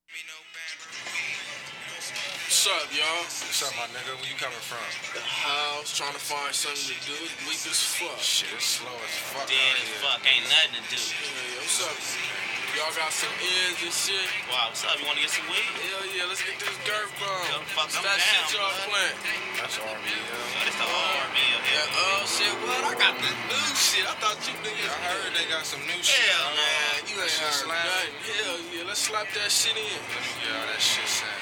What's up, y'all? What's up, my nigga? Where you coming from? The house, trying to find something to do. It's weak as fuck. Shit, it's slow as fuck Dead out as here. fuck, ain't nothing to do. Yeah, what's up? Y'all got some ends and shit? Wow, what's up? You wanna get some weed? Hell yeah, let's get this Girth bomb. Yo, fuck, What's I'm that down, shit y'all bud. playing? That's RBL. Oh, this the whole meal here. Yeah, oh shit, what? I got the new shit. I thought you niggas. I heard they got some new shit. Hell no. Man, you ain't That shit heard slap. nothing. Hell yeah, let's slap that shit in. Let me get all that shit sound.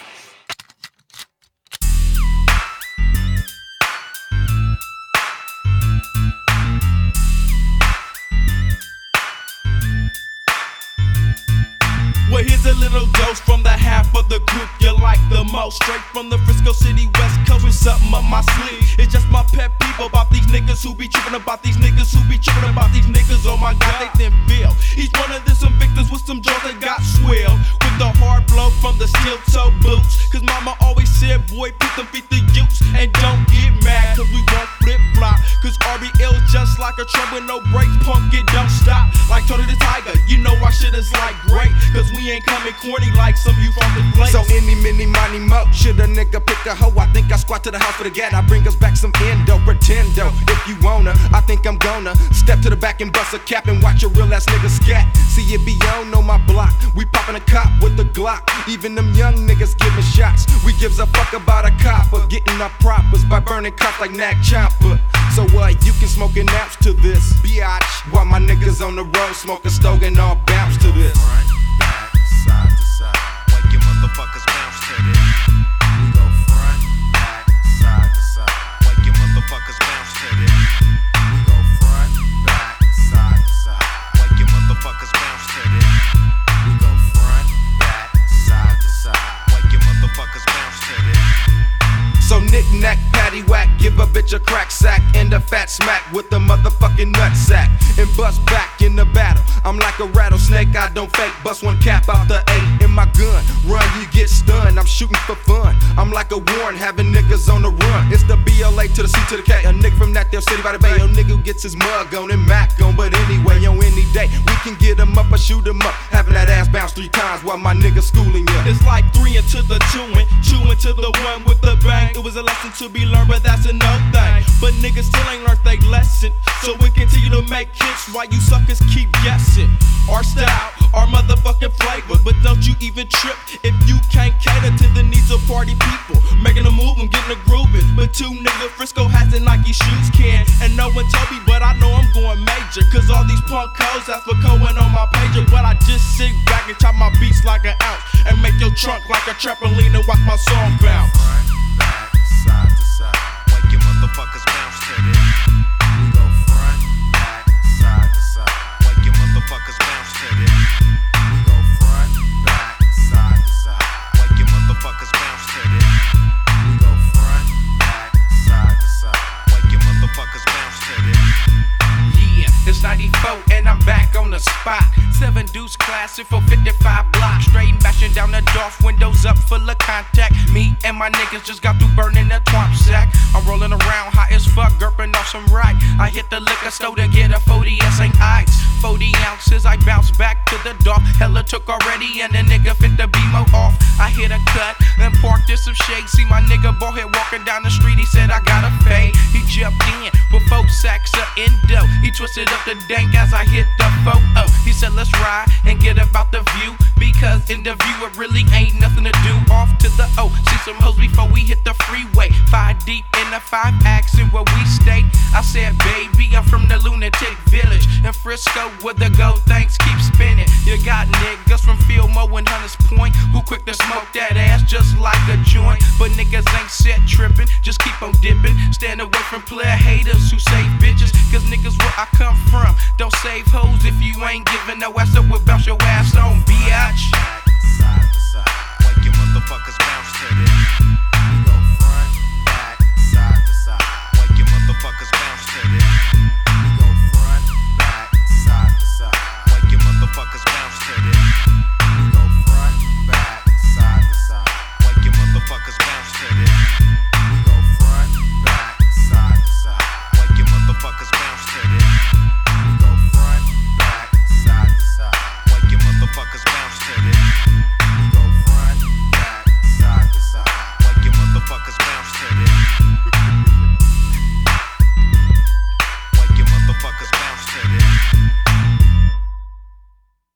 Well, here's a little dose from the half of the group you like the most. Straight from the Frisco City West Coast with something up my sleeve. It's just my pet peeve about these niggas who be tripping about these niggas who be tripping about these niggas. Oh my god, they then feel. Each one of them some victims with some jaws that got swelled. With the hard blow from the steel toe boots. Cause mama always said, boy, put them feet to use. And don't get mad, cause we won't flip flop. Cause RBL just like a truck with no brakes. Punk, it don't stop. Like Tony the Tiger, you know our shit is like great. Cause we ain't coming corny like some you from the place. So any, mini, money, mo. Should a nigga pick a hoe? I think I squat to the house for the gat. I bring us back some endo, pretendo. If you wanna, I think I'm gonna step to the back and bust a cap and watch a real ass nigga scat. See it be on my block. We poppin' a cop with the Glock. Even them young niggas giving shots. We gives a fuck about a cop or getting our propers by burning cops like Knack Chopper. So what? You can smoke an ounce to this, biatch. While my niggas on the road smoking Stogan all bounce to this. Front, back, side to side. Like your motherfuckers bounce to this. We go front, back, side to side. Like your motherfuckers bounce to this. We go front, back, side to side. Like your motherfuckers bounce to this. We go front, back, side to side. Like your motherfuckers bounce to this. So knick-knack, paddywhack, give a bitch a crack sack and a fat smack with the motherfucking nut sack. And bust back in the battle. I'm like a rattlesnake, I don't fake. Bust one cap out the 8 in my gun. Run, you get stunned, I'm shooting for fun. I'm like a Warren, having niggas on the run. It's the BLA to the C to the K. A nigga from that there city by the bay. A nigga who gets his mug on and Mac on. But anyway, on any day, we can get him up or shoot him up. Having that ass bounce 3 times while my nigga schooling ya. It's like 3 into the 2 and 2 into the 1 with the bang. It was a lesson to be learned, but that's another thing. But niggas still ain't learned they lesson. So we continue to make hits while you suckers keep guessing. Our style, our motherfucking flavor. But don't you even trip if you can't cater to the needs of party people. Making a move and getting a grooving. But 2 nigga Frisco hats and Nike shoes can. And no one told me, but I know I'm going major. Cause all these punk codes, that's for going on my pager. But I just sit back and chop my beats like an ounce. And make your trunk like a trampoline and watch my song bounce. Front, back, side to side. Like your motherfuckers bounce to this. We go front, back, side to side. Like your motherfuckers bounce to this. We go front, back, side to side. Like your motherfuckers bounce to this. We go front, back, side to side. Like your motherfuckers bounce to this. Yeah, it's 94 and I'm back on the spot. 7 Deuce classic for 55 blocks. Straight bashing down the Dolph, windows up full of contact. Me and my niggas just got through burning the twomp sack. I'm rolling around high as fuck, gurping off some right. I hit the liquor store to get a 40 St. Ides. 40 ounces, I bounce back to the dock. Hella took already and the nigga fit the BMO off. I hit a cut and parked in some shade. See my nigga bald head walking down the street, he said I got a fade. He jumped in with 4 sacks of endo. He twisted up the dank as I hit the photo. He said let's ride and get about the view. Because in the view it really ain't nothing to do. Off to the O, see some hoes before we hit the freeway. 5 deep in the 5 accent where we stay. I said baby, I'm from the lunatic village in Frisco where the gold things keep spinning. You got niggas from Fillmore and Hunters Point who quick to smoke that ass just like a joint. But niggas ain't set tripping, just keep on dipping. Stand away from player haters who save bitches. Cause niggas where I come from don't save hoes if you ain't giving no ass up. We'll bounce your ass on, biatch. Back,